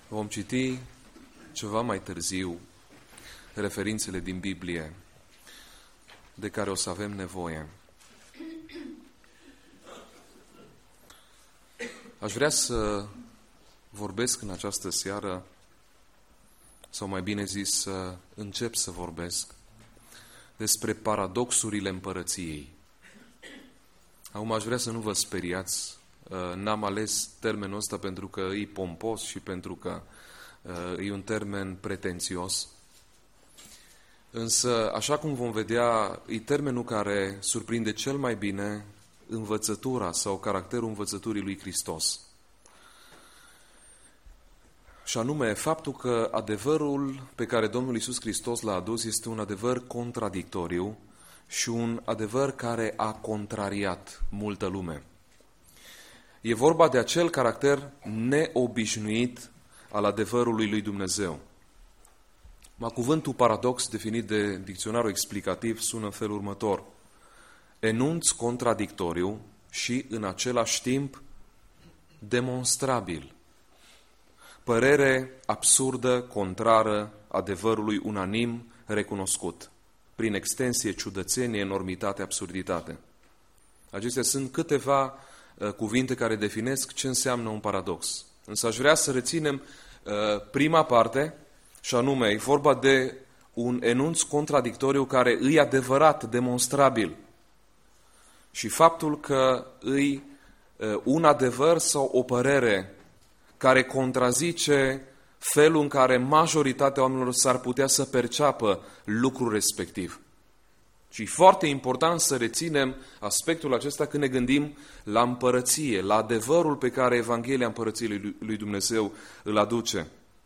Vom citi ceva mai târziu referințele din Biblie de care o să avem nevoie. Aș vrea să vorbesc în această seară, sau mai bine zis, să încep să vorbesc despre paradoxurile împărăției. Acum aș vrea să nu vă speriați, n-am ales termenul ăsta pentru că e pompos și pentru că e un termen pretențios. Însă, așa cum vom vedea, e termenul care surprinde cel mai bine învățătura sau caracterul învățăturii lui Hristos. Și anume, faptul că adevărul pe care Domnul Iisus Hristos l-a adus este un adevăr contradictoriu și un adevăr care a contrariat multă lume. E vorba de acel caracter neobișnuit al adevărului lui Dumnezeu. Cuvântul paradox, definit de dicționarul explicativ, sună în felul următor: enunț contradictoriu și, în același timp, demonstrabil. Părere absurdă, contrară adevărului unanim recunoscut. Prin extensie, ciudățenie, enormitate, absurditate. Acestea sunt câteva cuvinte care definesc ce înseamnă un paradox. Însă aș vrea să reținem prima parte, și anume, e vorba de un enunț contradictoriu care îi adevărat, demonstrabil. Și faptul că îi un adevăr sau o părere care contrazice felul în care majoritatea oamenilor s-ar putea să perceapă lucrul respectiv. Și e foarte important să reținem aspectul acesta când ne gândim la împărăție, la adevărul pe care Evanghelia Împărăției lui Dumnezeu îl aduce.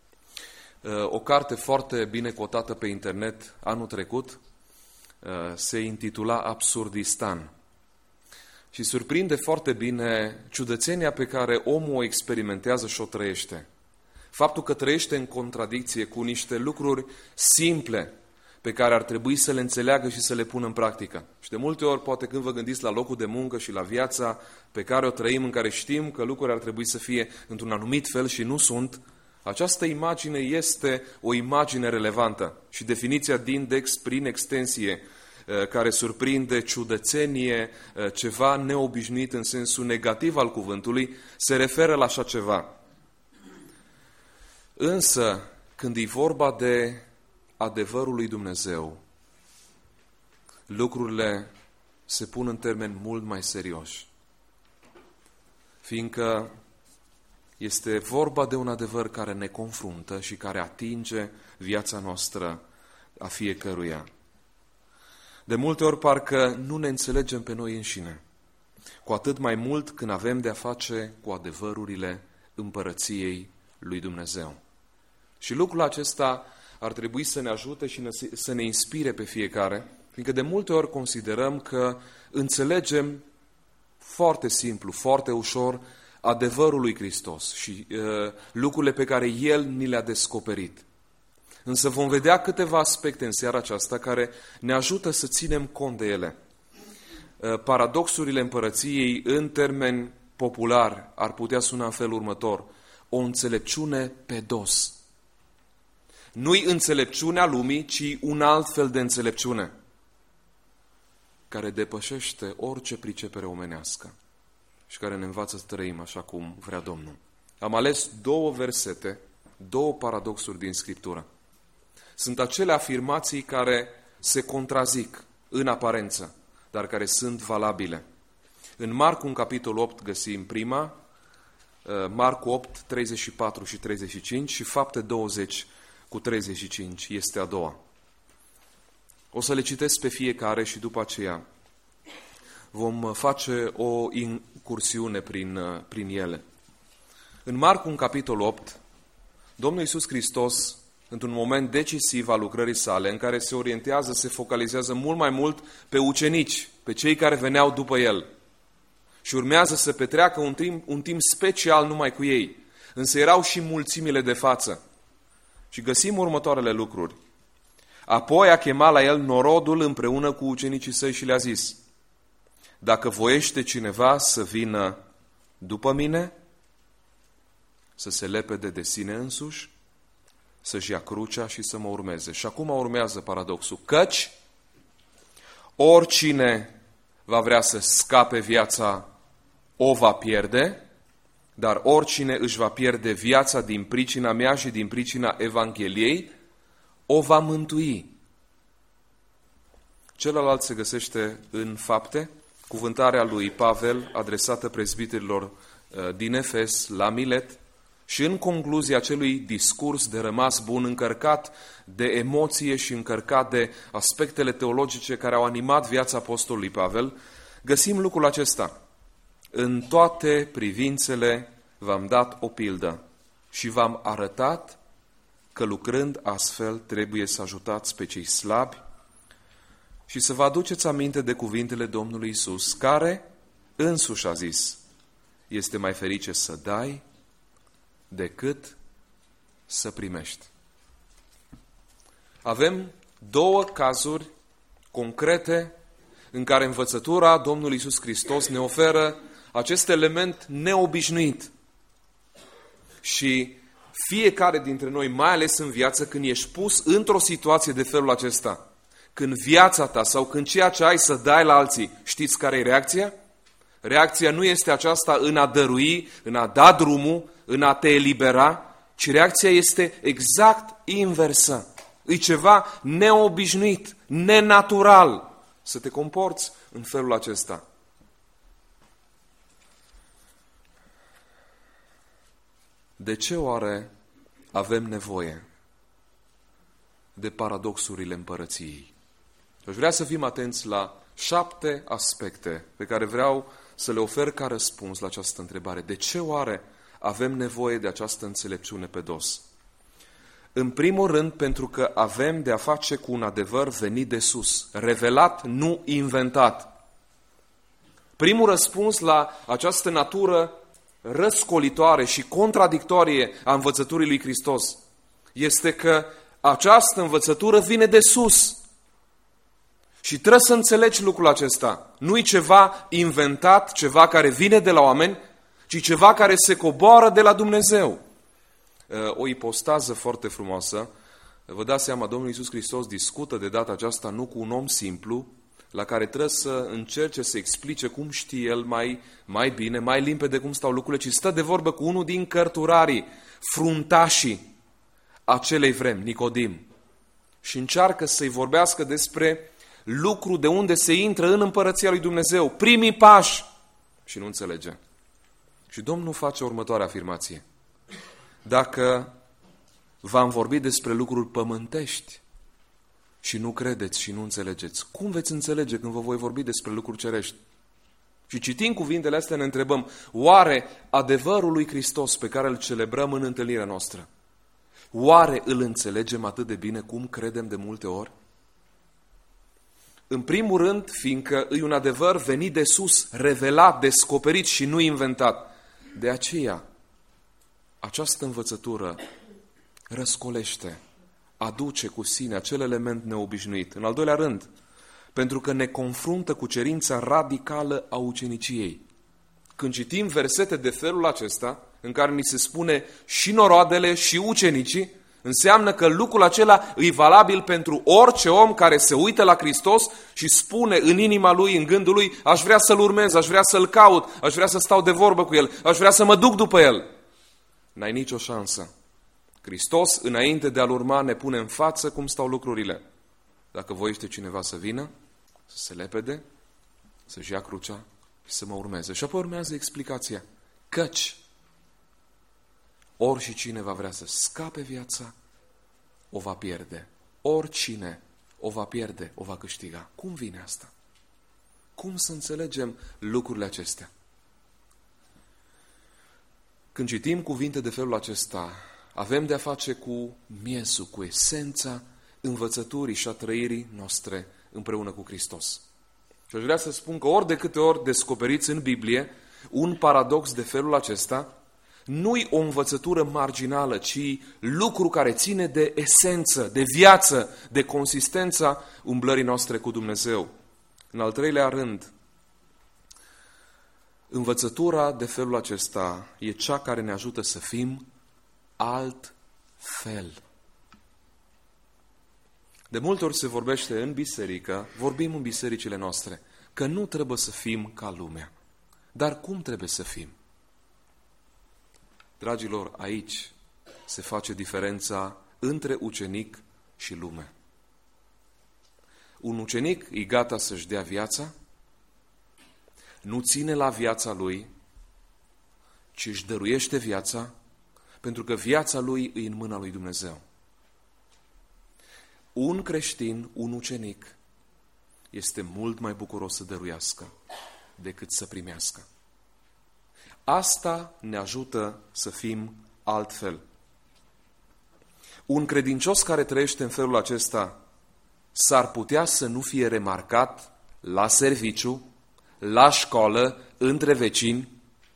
O carte foarte bine cotată pe internet anul trecut se intitula Absurdistan. Și surprinde foarte bine ciudățenia pe care omul o experimentează și o trăiește. Faptul că trăiește în contradicție cu niște lucruri simple pe care ar trebui să le înțeleagă și să le pună în practică. Și de multe ori, poate când vă gândiți la locul de muncă și la viața pe care o trăim, în care știm că lucrurile ar trebui să fie într-un anumit fel și nu sunt, această imagine este o imagine relevantă. Și definiția din Dex, prin extensie, care surprinde, ciudățenie, ceva neobișnuit în sensul negativ al cuvântului, se referă la așa ceva. Însă, când e vorba de adevărul lui Dumnezeu, lucrurile se pun în termeni mult mai serioși. Fiindcă este vorba de un adevăr care ne confruntă și care atinge viața noastră a fiecăruia. De multe ori parcă nu ne înțelegem pe noi înșine, cu atât mai mult când avem de-a face cu adevărurile împărăției lui Dumnezeu. Și lucrul acesta ar trebui să ne ajute și să ne inspire pe fiecare, fiindcă de multe ori considerăm că înțelegem foarte simplu, foarte ușor adevărul lui Hristos și lucrurile pe care El ni le-a descoperit. Însă vom vedea câteva aspecte în seara aceasta care ne ajută să ținem cont de ele. Paradoxurile împărăției, în termeni populari, ar putea suna în felul următor: o înțelepciune pe dos. Nu-i înțelepciunea lumii, ci un alt fel de înțelepciune care depășește orice pricepere omenească și care ne învață să trăim așa cum vrea Domnul. Am ales două versete, două paradoxuri din Scriptură. Sunt acele afirmații care se contrazic în aparență, dar care sunt valabile. În Marcu, în capitolul 8, găsim prima, Marcu 8, 34 și 35 și Fapte 20 cu 35 este a doua. O să le citesc pe fiecare și după aceea vom face o incursiune prin ele. În Marcu, în capitolul 8, Domnul Iisus Hristos, într-un moment decisiv al lucrării sale, în care se orientează, se focalizează mult mai mult pe ucenici, pe cei care veneau după El. Și urmează să petreacă un timp special numai cu ei. Însă erau și mulțimile de față. Și găsim următoarele lucruri. Apoi a chemat la El norodul împreună cu ucenicii săi și le-a zis: dacă voiește cineva să vină după mine, să se lepede de sine însuși, să-și ia crucea și să mă urmeze. Și acum urmează paradoxul, căci oricine va vrea să scape viața o va pierde, dar oricine își va pierde viața din pricina mea și din pricina Evangheliei, o va mântui. Celălalt se găsește în Fapte, cuvântarea lui Pavel adresată prezbiterilor din Efes la Milet și în concluzia acelui discurs de rămas bun, încărcat de emoție și încărcat de aspectele teologice care au animat viața apostolului Pavel, găsim lucrul acesta. În toate privințele v-am dat o pildă și v-am arătat că lucrând astfel trebuie să ajutați pe cei slabi și să vă aduceți aminte de cuvintele Domnului Iisus, care însuși a zis, este mai ferice să dai decât să primești. Avem două cazuri concrete în care învățătura Domnului Iisus Hristos ne oferă acest element neobișnuit. Și fiecare dintre noi, mai ales în viață, când ești pus într-o situație de felul acesta, când viața ta sau când ceea ce ai să dai la alții, știți care e reacția? Reacția nu este aceasta în a dărui, în a da drumul, în a te elibera, ci reacția este exact inversă. E ceva neobișnuit, nenatural să te comporți în felul acesta. De ce oare avem nevoie de paradoxurile împărăției? Aș vrea să fim atenți la 7 aspecte pe care vreau să le ofer ca răspuns la această întrebare. De ce oare avem nevoie de această înțelepciune pe dos? În primul rând, pentru că avem de a face cu un adevăr venit de sus, revelat, nu inventat. Primul răspuns la această natură răscolitoare și contradictorie a învățăturii lui Hristos este că această învățătură vine de sus. Și trebuie să înțelegi lucrul acesta. Nu e ceva inventat, ceva care vine de la oameni, ci ceva care se coboară de la Dumnezeu. O ipostază foarte frumoasă. Vă dați seama, Domnul Iisus Hristos discută de data aceasta nu cu un om simplu, la care trebuie să încerce să explice cum știe el mai bine, mai limpede cum stau lucrurile, ci stă de vorbă cu unul din cărturarii, fruntașii acelei vremi, Nicodim. Și încearcă să-i vorbească despre lucru de unde se intră în împărăția lui Dumnezeu, primii pași. Și nu înțelege. Și Domnul face următoarea afirmație. Dacă v-am vorbit despre lucruri pământești și nu credeți și nu înțelegeți, cum veți înțelege când vă voi vorbi despre lucruri cerești? Și citind cuvintele astea ne întrebăm, oare adevărul lui Hristos pe care îl celebrăm în întâlnirea noastră, oare îl înțelegem atât de bine cum credem de multe ori? În primul rând, fiindcă e un adevăr venit de sus, revelat, descoperit și nu inventat. De aceea, această învățătură răscolește, aduce cu sine acel element neobișnuit. În al doilea rând, pentru că ne confruntă cu cerința radicală a uceniciei. Când citim versete de felul acesta, în care ni se spune și noroadele și ucenicii, înseamnă că lucrul acela e valabil pentru orice om care se uită la Hristos și spune în inima lui, în gândul lui, aș vrea să-L urmez, aș vrea să-L caut, aș vrea să stau de vorbă cu El, aș vrea să mă duc după El. N-ai nicio șansă. Hristos, înainte de a-L urma, ne pune în față cum stau lucrurile. Dacă voiește cineva să vină, să se lepede, să-și ia crucea și să mă urmeze. Și apoi urmează explicația. Căci oricine va vrea să scape viața, o va pierde. Oricine o va pierde, o va câștiga. Cum vine asta? Cum să înțelegem lucrurile acestea? Când citim cuvinte de felul acesta, avem de a face cu miezul, cu esența învățăturii și a trăirii noastre împreună cu Hristos. Și aș vrea să spun că ori de câte ori descoperiți în Biblie un paradox de felul acesta, nu-i o învățătură marginală, ci lucru care ține de esență, de viață, de consistența umblării noastre cu Dumnezeu. În al treilea rând, învățătura de felul acesta e cea care ne ajută să fim altfel. De multe ori se vorbește în biserică, vorbim în bisericile noastre, că nu trebuie să fim ca lumea. Dar cum trebuie să fim? Dragilor, aici se face diferența între ucenic și lume. Un ucenic e gata să-și dea viața, nu ține la viața lui, ci își dăruiește viața, pentru că viața lui e în mâna lui Dumnezeu. Un creștin, un ucenic, este mult mai bucuros să dăruiască decât să primească. Asta ne ajută să fim altfel. Un credincios care trăiește în felul acesta s-ar putea să nu fie remarcat la serviciu, la școală, între vecini.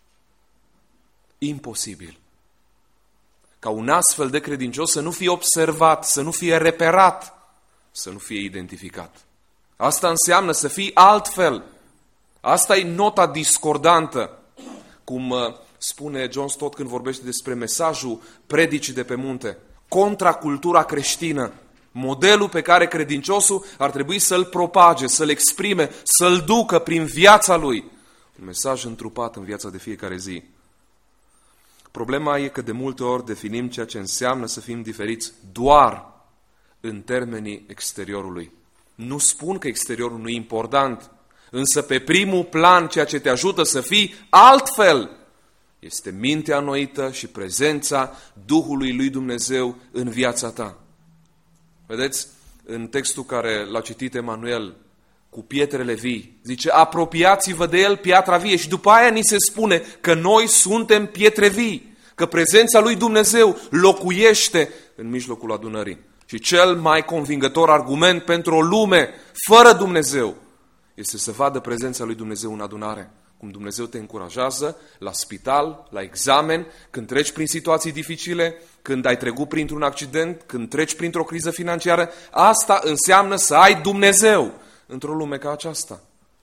Imposibil. Ca un astfel de credincios să nu fie observat, să nu fie reperat, să nu fie identificat. Asta înseamnă să fii altfel. Asta e nota discordantă, cum spune John Stott când vorbește despre mesajul predicii de pe munte. Contracultura creștină. Modelul pe care credinciosul ar trebui să-l propage, să-l exprime, să-l ducă prin viața lui. Un mesaj întrupat în viața de fiecare zi. Problema e că de multe ori definim ceea ce înseamnă să fim diferiți doar în termenii exteriorului. Nu spun că exteriorul nu e important, însă pe primul plan ceea ce te ajută să fii altfel este mintea înnoită și prezența Duhului lui Dumnezeu în viața ta. Vedeți, în textul care l-a citit Emanuel cu pietrele vii, zice, apropiați-vă de el, piatra vie. Și după aia ni se spune că noi suntem pietre vii, că prezența lui Dumnezeu locuiește în mijlocul adunării. Și cel mai convingător argument pentru o lume fără Dumnezeu este să vadă prezența lui Dumnezeu în adunare. Cum Dumnezeu te încurajează la spital, la examen, când treci prin situații dificile, când ai trecut printr-un accident, când treci printr-o criză financiară. Asta înseamnă să ai Dumnezeu într-o lume ca aceasta.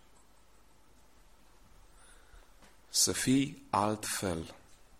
Să fii altfel.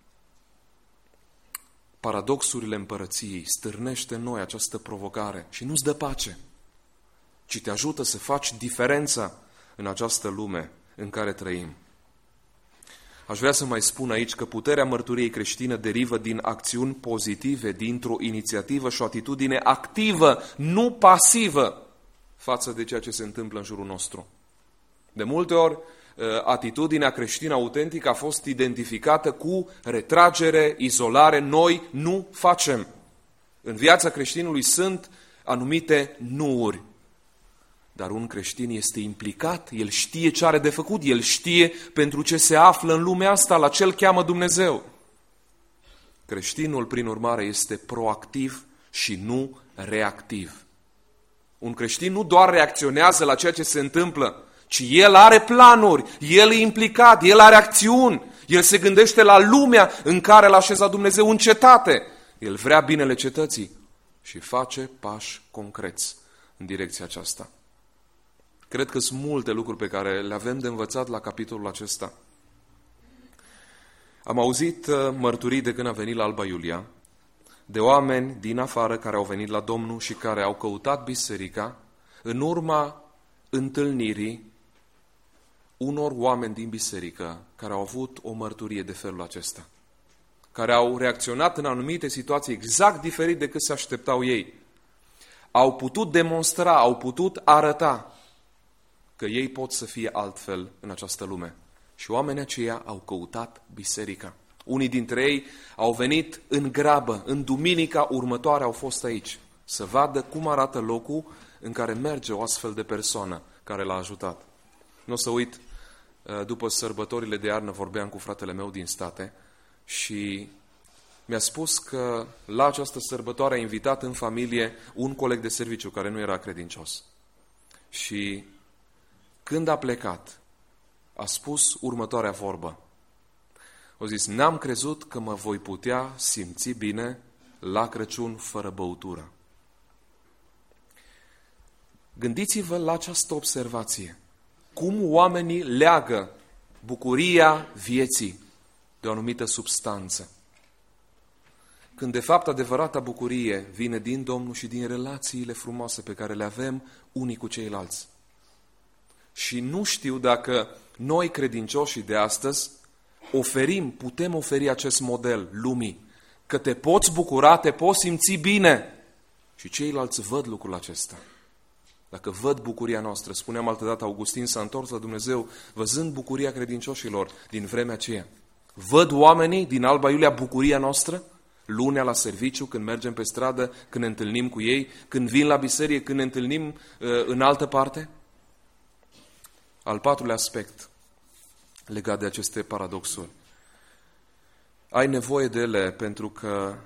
Paradoxurile împărăției stârnește în noi această provocare și nu-ți dă pace, ci te ajută să faci diferența în această lume în care trăim. Aș vrea să mai spun aici că puterea mărturiei creștine derivă din acțiuni pozitive, dintr-o inițiativă și o atitudine activă, nu pasivă, față de ceea ce se întâmplă în jurul nostru. De multe ori, atitudinea creștină autentică a fost identificată cu retragere, izolare. Noi nu facem. În viața creștinului sunt anumite nu-uri. Dar un creștin este implicat, el știe ce are de făcut, el știe pentru ce se află în lumea asta, la ce îl cheamă Dumnezeu. Creștinul, prin urmare, este proactiv și nu reactiv. Un creștin nu doar reacționează la ceea ce se întâmplă, ci el are planuri, el e implicat, el are acțiuni, el se gândește la lumea în care l-a așezat Dumnezeu în cetate. El vrea binele cetății și face pași concreți în direcția aceasta. Cred că sunt multe lucruri pe care le avem de învățat la capitolul acesta. Am auzit mărturii de când a venit la Alba Iulia, de oameni din afară care au venit la Domnul și care au căutat biserica în urma întâlnirii unor oameni din biserică care au avut o mărturie de felul acesta, care au reacționat în anumite situații exact diferit decât se așteptau ei. Au putut demonstra, au putut arăta că ei pot să fie altfel în această lume. Și oamenii aceia au căutat biserica. Unii dintre ei au venit în grabă, în duminica următoare au fost aici, să vadă cum arată locul în care merge o astfel de persoană care l-a ajutat. Nu o să uit, după sărbătorile de iarnă vorbeam cu fratele meu din state și mi-a spus că la această sărbătoare a invitat în familie un coleg de serviciu care nu era credincios. Și când a plecat, a spus următoarea vorbă. A zis, n-am crezut că mă voi putea simți bine la Crăciun fără băutură. Gândiți-vă la această observație. Cum oamenii leagă bucuria vieții de o anumită substanță. când de fapt adevărata bucurie vine din Domnul și din relațiile frumoase pe care le avem unii cu ceilalți. Și nu știu dacă noi, credincioșii de astăzi, putem oferi acest model lumii, că te poți bucura, te poți simți bine. Și ceilalți văd lucrul acesta. Dacă văd bucuria noastră, spuneam altădată, Augustin s-a întors la Dumnezeu văzând bucuria credincioșilor din vremea aceea. Văd oamenii din Alba Iulia bucuria noastră, lunea la serviciu, când mergem pe stradă, când ne întâlnim cu ei, când vin la biserică, când ne întâlnim în altă parte? Al patrulea aspect legat de aceste paradoxuri. Ai nevoie de ele pentru că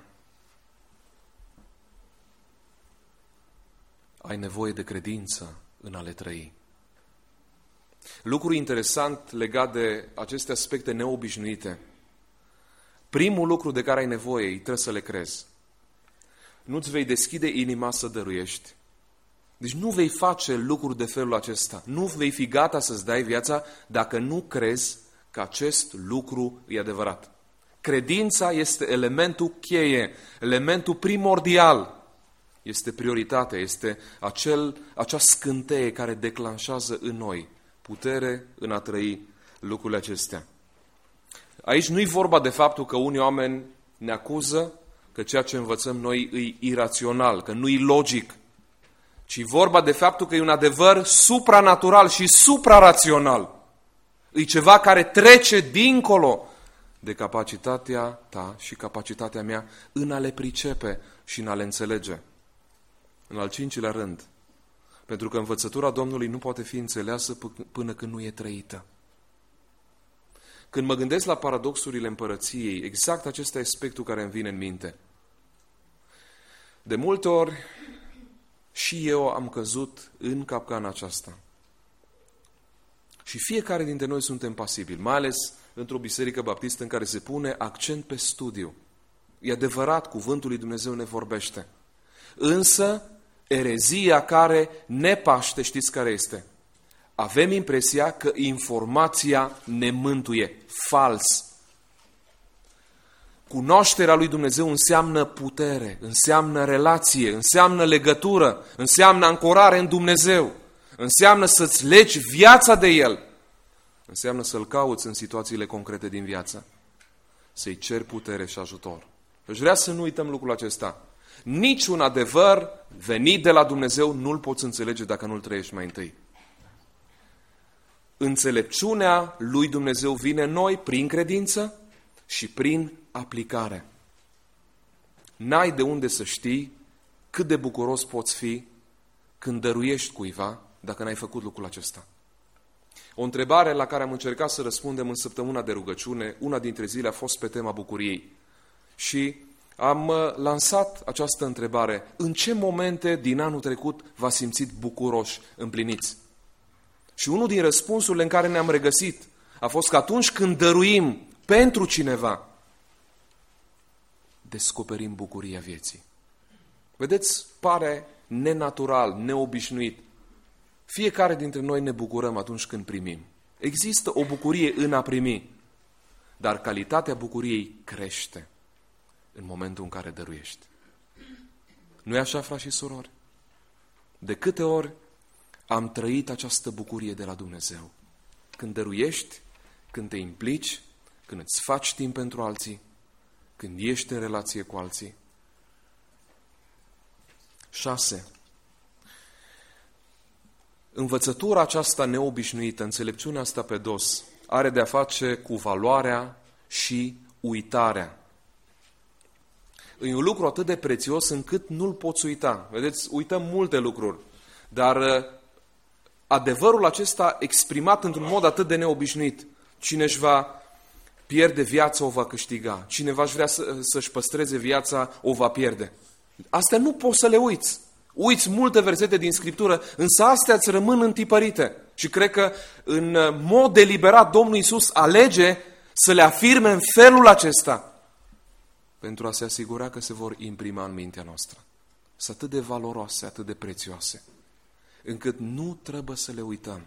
ai nevoie de credință în a le trăi. Lucru interesant legat de aceste aspecte neobișnuite. Primul lucru de care ai nevoie, trebuie să le crezi. Nu-ți vei deschide inima să dăruiești. Deci nu vei face lucruri de felul acesta. Nu vei fi gata să-ți dai viața dacă nu crezi că acest lucru e adevărat. Credința este elementul cheie, elementul primordial. Este prioritatea, este acea scânteie care declanșează în noi putere în a trăi lucrurile acestea. Aici nu e vorba de faptul că unii oameni ne acuză că ceea ce învățăm noi e irațional, că nu e logic, ci vorba de faptul că e un adevăr supranatural și suprarațional. E ceva care trece dincolo de capacitatea ta și capacitatea mea în a le pricepe și în a le înțelege. În al cincilea rând, pentru că învățătura Domnului nu poate fi înțeleasă până când nu e trăită. Când mă gândesc la paradoxurile împărăției, exact acesta e aspectul care îmi vine în minte. De multe ori și eu am căzut în capcana aceasta. Și fiecare dintre noi suntem pasibili, mai ales într-o biserică baptistă în care se pune accent pe studiu. E adevărat, cuvântul lui Dumnezeu ne vorbește. Însă, erezia care ne paște, știți care este? Avem impresia că informația ne mântuie. Fals. Cunoașterea lui Dumnezeu înseamnă putere, înseamnă relație, înseamnă legătură, înseamnă ancorare în Dumnezeu, înseamnă să-ți legi viața de El, înseamnă să-L cauți în situațiile concrete din viață, să-i ceri putere și ajutor. Deci vrea să nu uităm lucrul acesta. Niciun adevăr venit de la Dumnezeu nu-l poți înțelege dacă nu-l trăiești mai întâi. Înțelepciunea lui Dumnezeu vine în noi prin credință și prin aplicare. N-ai de unde să știi cât de bucuros poți fi când dăruiești cuiva dacă n-ai făcut lucrul acesta. O întrebare la care am încercat să răspundem în săptămâna de rugăciune, una dintre zile a fost pe tema bucuriei. Și am lansat această întrebare: în ce momente din anul trecut v-ați simțit bucuroși, împliniți? Și unul din răspunsurile în care ne-am regăsit a fost că atunci când dăruim pentru cineva, descoperim bucuria vieții. Vedeți, pare nenatural, neobișnuit. Fiecare dintre noi ne bucurăm atunci când primim. Există o bucurie în a primi, dar calitatea bucuriei crește în momentul în care dăruiești. Nu e așa, frați și surori? De câte ori am trăit această bucurie de la Dumnezeu? Când dăruiești, când te implici, când îți faci timp pentru alții, când ești în relație cu alții. 6. Învățătura aceasta neobișnuită, înțelepciunea asta pe dos, are de-a face cu valoarea și uitarea. E un lucru atât de prețios încât nu-l poți uita. Vedeți, uităm multe lucruri, dar adevărul acesta exprimat într-un mod atât de neobișnuit, cine își va pierde viața o va câștiga, cine va vrea să-și păstreze viața o va pierde. Astea nu poți să le uiți. Uiți multe versete din Scriptură, însă astea îți rămân întipărite. Și cred că în mod deliberat Domnul Iisus alege să le afirme în felul acesta pentru a se asigura că se vor imprima în mintea noastră. Sunt atât de valoroase, atât de prețioase, încât nu trebuie să le uităm.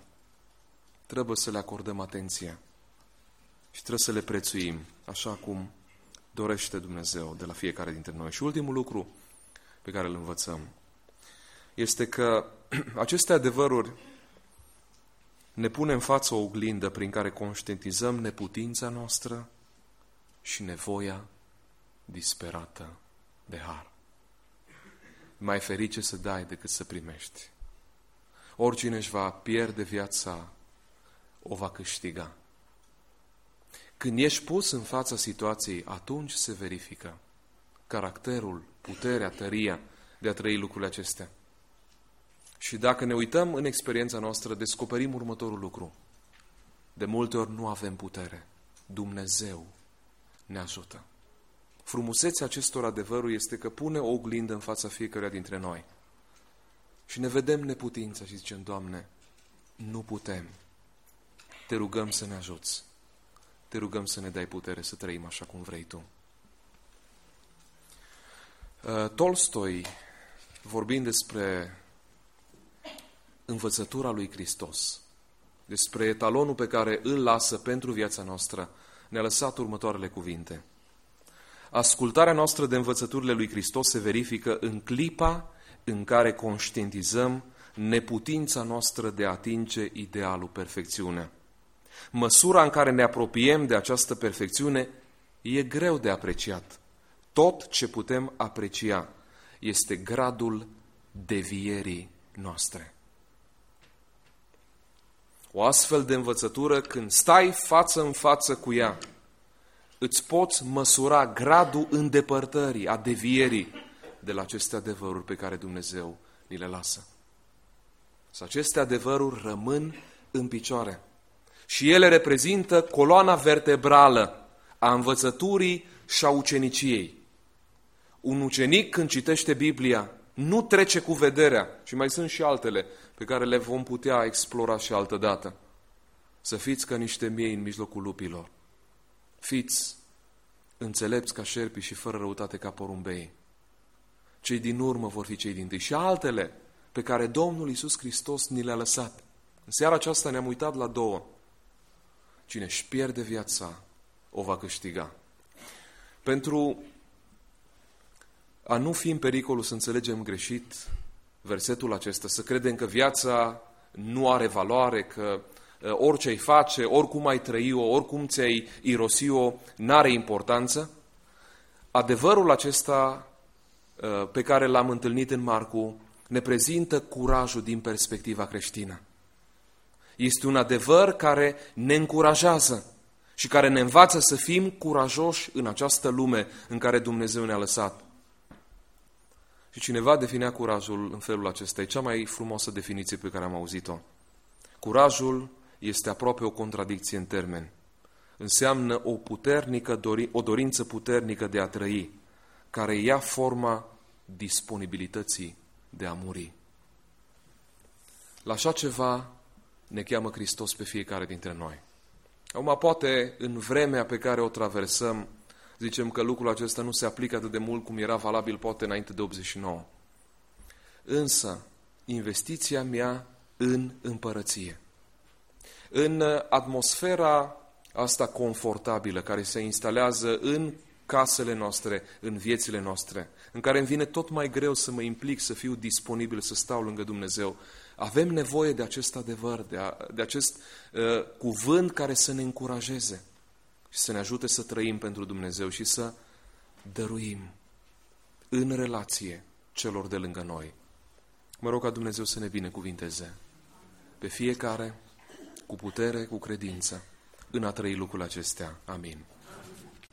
Trebuie să le acordăm atenție și trebuie să le prețuim, așa cum dorește Dumnezeu de la fiecare dintre noi. Și ultimul lucru pe care îl învățăm este că aceste adevăruri ne pune în față o oglindă prin care conștientizăm neputința noastră și nevoia disperată de har. Mai ferice să dai decât să primești. Oricine își va pierde viața, o va câștiga. Când ești pus în fața situației, atunci se verifică caracterul, puterea, tăria de a trăi lucrurile acestea. Și dacă ne uităm în experiența noastră, descoperim următorul lucru. De multe ori nu avem putere. Dumnezeu ne ajută. Frumusețea acestor adevăruri este că pune o oglindă în fața fiecăruia dintre noi. Și ne vedem neputința și zicem, Doamne, nu putem. Te rugăm să ne ajuți. Te rugăm să ne dai putere să trăim așa cum vrei Tu. Tolstoi, vorbind despre învățătura lui Hristos, despre etalonul pe care îl lasă pentru viața noastră, ne-a lăsat următoarele cuvinte. Ascultarea noastră de învățăturile lui Hristos se verifică în clipa în care conștientizăm neputința noastră de a atinge idealul perfecțiune. Măsura în care ne apropiem de această perfecțiune e greu de apreciat. Tot ce putem aprecia este gradul devierii noastre. O astfel de învățătură, când stai față în față cu ea, îți poți măsura gradul îndepărtării, a devierii de la aceste adevăruri pe care Dumnezeu ni le lasă. Să aceste adevăruri rămân în picioare. Și ele reprezintă coloana vertebrală a învățăturii și a uceniciei. Un ucenic, când citește Biblia, nu trece cu vederea, și mai sunt și altele pe care le vom putea explora și altă dată. Să fiți ca niște miei în mijlocul lupilor. Fiți înțelepți ca șerpii și fără răutate ca porumbei. Cei din urmă vor fi cei dintâi. Și altele pe care Domnul Iisus Hristos ni le-a lăsat. În seara aceasta ne-am uitat la două. Cine își pierde viața, o va câștiga. Pentru a nu fi în pericolul să înțelegem greșit versetul acesta, să credem că viața nu are valoare, că orice ai face, oricum ai trăi-o, oricum ți-ai irosi-o, n-are importanță, adevărul acesta pe care l-am întâlnit în Marcu ne prezintă curajul din perspectiva creștină. Este un adevăr care ne încurajează și care ne învață să fim curajoși în această lume în care Dumnezeu ne-a lăsat. Și cineva definea curajul în felul acesta. E cea mai frumoasă definiție pe care am auzit-o. Curajul este aproape o contradicție în termeni. Înseamnă o dorință puternică de a trăi, care ia forma disponibilității de a muri. La așa ceva ne cheamă Hristos pe fiecare dintre noi. Acum, poate, în vremea pe care o traversăm, zicem că lucrul acesta nu se aplică atât de mult cum era valabil poate înainte de 89. Însă, investiția mea în împărăție, în atmosfera asta confortabilă care se instalează în casele noastre, în viețile noastre, în care îmi vine tot mai greu să mă implic, să fiu disponibil, să stau lângă Dumnezeu. Avem nevoie de acest adevăr, de acest cuvânt care să ne încurajeze și să ne ajute să trăim pentru Dumnezeu și să dăruim în relație celor de lângă noi. Mă rog ca Dumnezeu să ne binecuvinteze pe fiecare cu putere, cu credință, în a trăi lucrurile acestea. Amin.